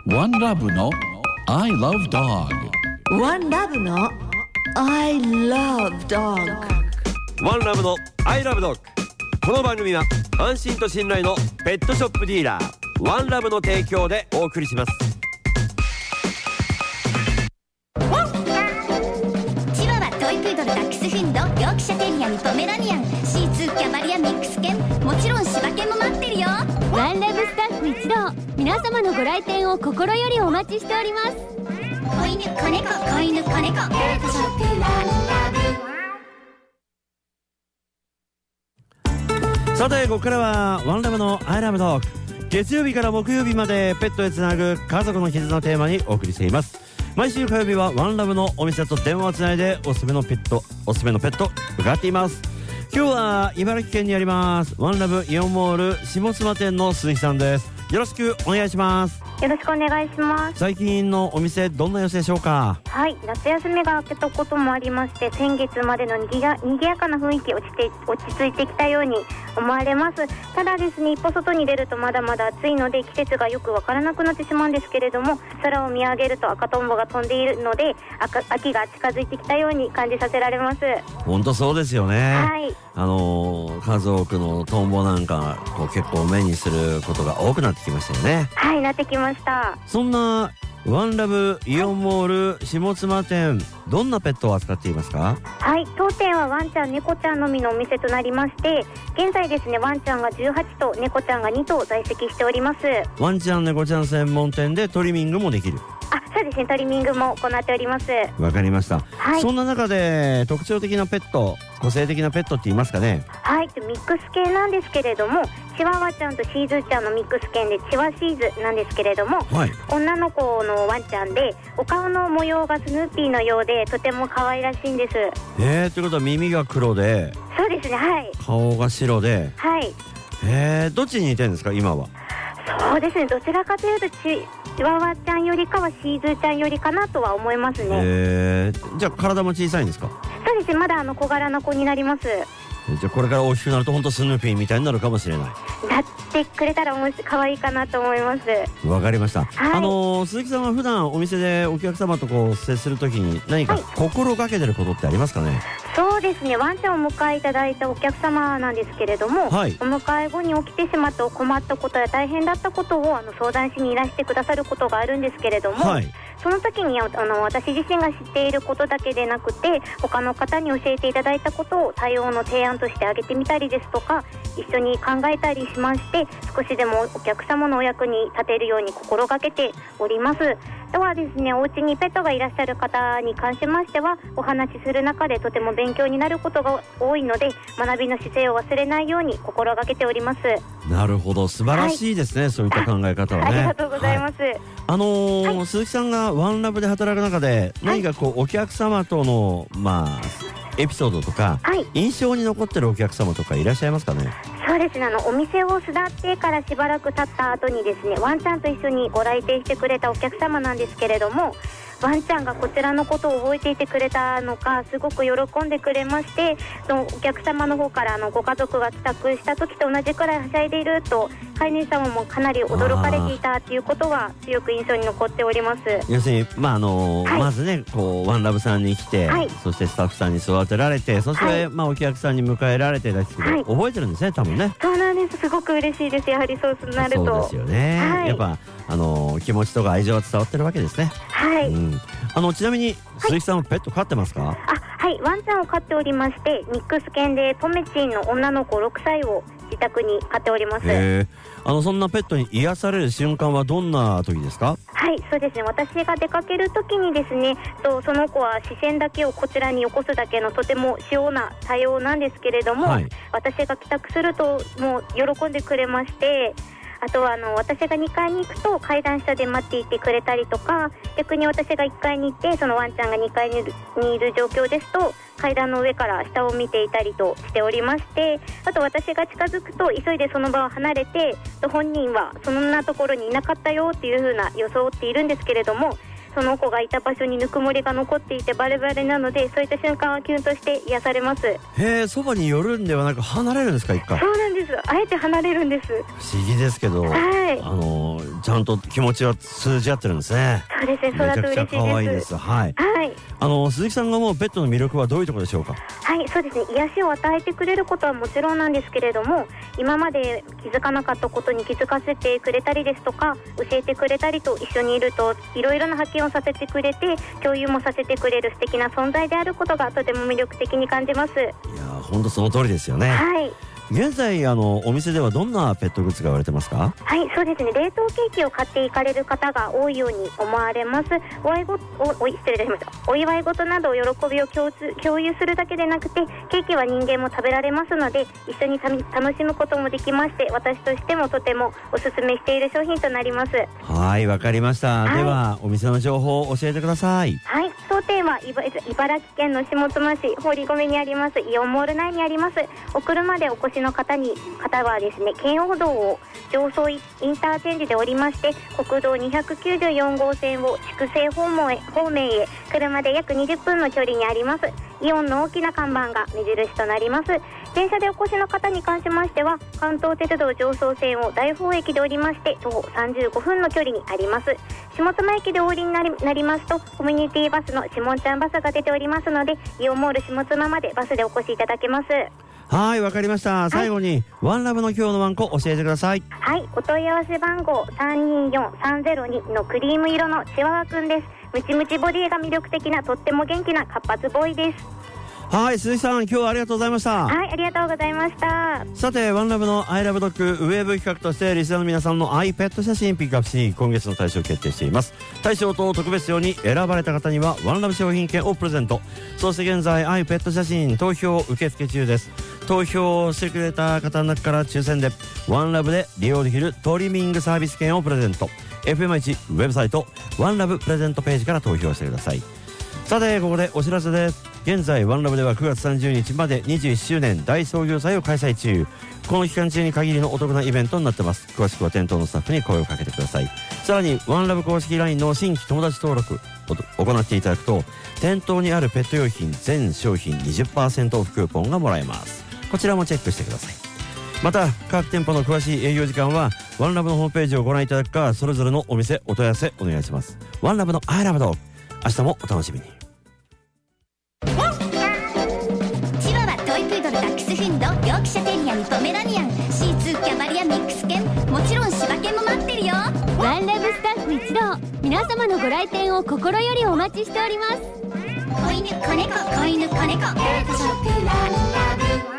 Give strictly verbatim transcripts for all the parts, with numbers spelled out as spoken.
ワンラブの I love dog。 ワンラブの I love dog。 ワンラブの I love dog。 この番組は安心と信頼のペットショップディーラーワンラブの提供でお送りします。 チワワ、トイプードル、ダックスフンド、ヨークシャテリアン、ポメラニアン、シーツー、キャバリア、ミックス犬、もちろん柴犬も待ってるよ。 ワンラブスタッフ一同、皆様のご来店を心よりお待ちしております。 子犬、子猫、子犬、子猫、ペットショップワンラブ。さてここからはワンラブの I love dog。 月曜日から木曜日までペットへつなぐ家族の絆をテーマにお送りしています。毎週火曜日はワンラブのお店と電話をつないでおすすめのペットおすすめのペット伺っています。今日は茨城県にありますワンラブイオンモール下妻店の鈴木さんです。よろしくお願いします。 よろしくお願いします。 最近のお店どんな様子でしょうか？ はい、夏休みが明けたこともありまして、先月までのにぎや、にぎやかな雰囲気落ちて落ち着いてきたように思われます。ただですね、一歩外に出るとまだまだ暑いので季節がよくわからなくなってしまうんですけれども、空を見上げると赤とんぼが飛んでいるので赤秋が近づいてきたように感じさせられます。 本当そうですよね。 はい、 あのー、数多くのトンボなんかこう結構目にすることが多くなってきましたよね。 はい、なってきました。 そんなワンラブイオンモール下妻店、どんなペットを扱っていますか？ はい、当店はワンちゃん猫ちゃんのみのお店となりまして、現在ですねワンちゃんがじゅうはちとう、猫ちゃんがにとう在籍しております。 ワンちゃん猫ちゃん専門店でトリミングもできる？ あ、そうですね、トリミングも行っております。 わかりました、 はい、 そんな中で特徴的なペット、個性的なペットって言いますかね？ はい、ミックス系なんですけれども、チワワちゃんとシーズーちゃんのミックス犬でチワシーズなんですけれども、 はい、 女の子のワンちゃんでお顔の模様がスヌーピーのようでとても可愛らしいんです。 えー、ということは耳が黒で、 そうですね、はい、 顔が白で、 はい、 えー、どっちに似てるんですか今は？ そうですね、どちらかというとチチワワちゃんよりかはシーズーちゃんよりかなとは思いますね。 えー、じゃあ体も小さいんですか？ そうですね、まだあの小柄な子になります。 じゃあこれから大きくなると本当スヌーピーみたいになるかもしれない。 なってくれたら面白い、可愛いかなと思います。 わかりました、 はい、 あのー、鈴木さんは普段お店でお客様とこう接するときに何か心がけてることってありますかね？ そうですね、ワンちゃんをお迎えいただいたお客様なんですけれども、 はい、 お迎え後に起きてしまった困ったことや大変だったことをあの相談しにいらしてくださることがあるんですけれども、はい、その時にあの私自身が知っていることだけでなくて他の方に教えていただいたことを対応の提案として挙げてみたりですとか、一緒に考えたりしまして、少しでもお客様のお役に立てるように心がけております。あとはですね、お家にペットがいらっしゃる方に関しましてはお話しする中でとても勉強になることが多いので、学びの姿勢を忘れないように心がけております。 なるほど、素晴らしいですね、はい、そういった考え方はね。 あ, ありがとうございます、はい、 あのーはい、鈴木さんがワンラブで働く中で何かこうお客様とのまあエピソードとか、はい、印象に残ってるお客様とかいらっしゃいますかね？ そうですね、あのお店を巣立ってからしばらく経った後にですね、ワンちゃんと一緒にご来店してくれたお客様なんですけれども、ワンちゃんがこちらのことを覚えていてくれたのかすごく喜んでくれまして、そのお客様の方からあのご家族が帰宅した時と同じくらいはしゃいでいると飼い主様もかなり驚かれていたということは強く印象に残っております。 要するに、まああのーはい、まずねこうワンラブさんに来て、はい、そしてスタッフさんに育てられて、そして、はい、まあ、お客さんに迎えられてですけど、はい、覚えてるんですね多分ね。 そうなんです、すごく嬉しいです。やはりそうなるとそうですよね、はい、やっぱあのー、気持ちとか愛情が伝わってるわけですね。 はい、うん、 あのちなみに鈴木さんはペット飼ってますか？ あ、はい、ワンちゃんを飼っておりまして、ミックス犬でポメチンの女の子ろくさいを自宅に飼っております。 へー、あのそんなペットに癒される瞬間はどんな時ですか？ はい、そうですね、私が出かける時にですね、とその子は視線だけをこちらによこすだけのとても塩な対応なんですけれども、はい、私が帰宅するともう喜んでくれまして、あとはあの私がにかいに行くと階段下で待っていてくれたりとか、逆に私がいっかいに行ってそのワンちゃんがにかいにいる、にいる状況ですと階段の上から下を見ていたりとしておりまして、あと私が近づくと急いでその場を離れて、本人はそんなところにいなかったよっていう風な装っているんですけれども、その子がいた場所にぬくもりが残っていてバレバレなので、そういった瞬間はキュンとして癒されます。 へえ、そばに寄るんではなく離れるんですか？一回。 そうなんでです。あえて離れるんです。 不思議ですけど、 はい、 あのちゃんと気持ちは通じ合ってるんですね。 そうですね、そうだと嬉しいです。めちゃくちゃ可愛いです。 はい、はい、あの鈴木さんが思うペットの魅力はどういうところでしょうか？ はい、そうですね、癒しを与えてくれることはもちろんなんですけれども、今まで気づかなかったことに気づかせてくれたりですとか、教えてくれたりと、一緒にいるといろいろな発見をさせてくれて、共有もさせてくれる素敵な存在であることがとても魅力的に感じます。いやー、本当その通りですよね。 はい、 現在あのお店ではどんなペットグッズが売られてますか？ はい、そうですね、冷凍ケーキを買っていかれる方が多いように思われます。お祝いごおお失礼いたしました。お祝い事など喜びを共通共有するだけでなくて、ケーキは人間も食べられますので、一緒にた楽しむこともできまして、私としてもとてもおすすめしている商品となります。 はい、わかりました。はい、ではお店の情報を教えてください。 はい、当店は茨城県の下妻市堀込にありますイオンモール内にあります。お車でお越しの方に方はですね、圏央道を上総インターチェンジでおりまして、国道にひゃくきゅうじゅうよん号線を筑西方面へ方面へ車で約にじゅっぷんの距離にあります。イオンの大きな看板が目印となります。電車でお越しの方に関しましては、関東鉄道上総線を大宝駅でおりまして徒歩さんじゅうごふんの距離にあります。下妻駅でお降りになり、なりますと、コミュニティバスのしもんちゃんバスが出ておりますので、イオンモール下妻までバスでお越しいただけます。 はい、わかりました。最後に、はい、ワンラブの今日のワンコ教えてください。 はい、お問い合わせ番号さんにーよんさんゼロにのクリーム色のチワワくんです。ムチムチボディが魅力的な、とっても元気な活発ボーイです。 はい、鈴木さん、今日はありがとうございました。 はい、ありがとうございました。 さて、ワンラブのアイラブドッグウェブ企画としてリスナーの皆さんのアイペット写真ピックアップし、今月の大賞を決定しています。大賞と特別賞に選ばれた方にはワンラブ商品券をプレゼント。そして現在アイペット写真投票受付中です。投票してくれた方の中から抽選でワンラブで利用できるトリミングサービス券をプレゼント。 エフエムワン ウェブサイトワンラブプレゼントページから投票してください。さて、ここでお知らせです。現在ワンラブではくがつさんじゅうにちまでにじゅういっしゅうねん大創業祭を開催中。この期間中に限りのお得なイベントになってます。詳しくは店頭のスタッフに声をかけてください。さらにワンラブ公式 ライン の新規友達登録を行っていただくと、店頭にあるペット用品全商品 にじゅっパーセント オフクーポンがもらえます。こちらもチェックしてください。また各店舗の詳しい営業時間はワンラブのホームページをご覧いただくか、それぞれのお店お問い合わせお願いします。ワンラブのアイラブドッグ、明日もお楽しみに。 チワワ、トイプードル、ダックスフンド、ヨークシャテリアにポメラニアン、シーツー、キャバリア、ミックス犬、もちろん柴犬も待ってるよ。 ワンラブスタッフ一同、皆様のご来店を心よりお待ちしております。 子犬、子猫、子犬、子猫、ペットショップワンラブ。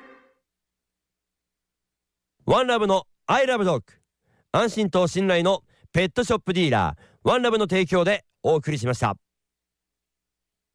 ワンラブのアイラブドッグ、安心と信頼のペットショップディーラーワンラブの提供でお送りしました。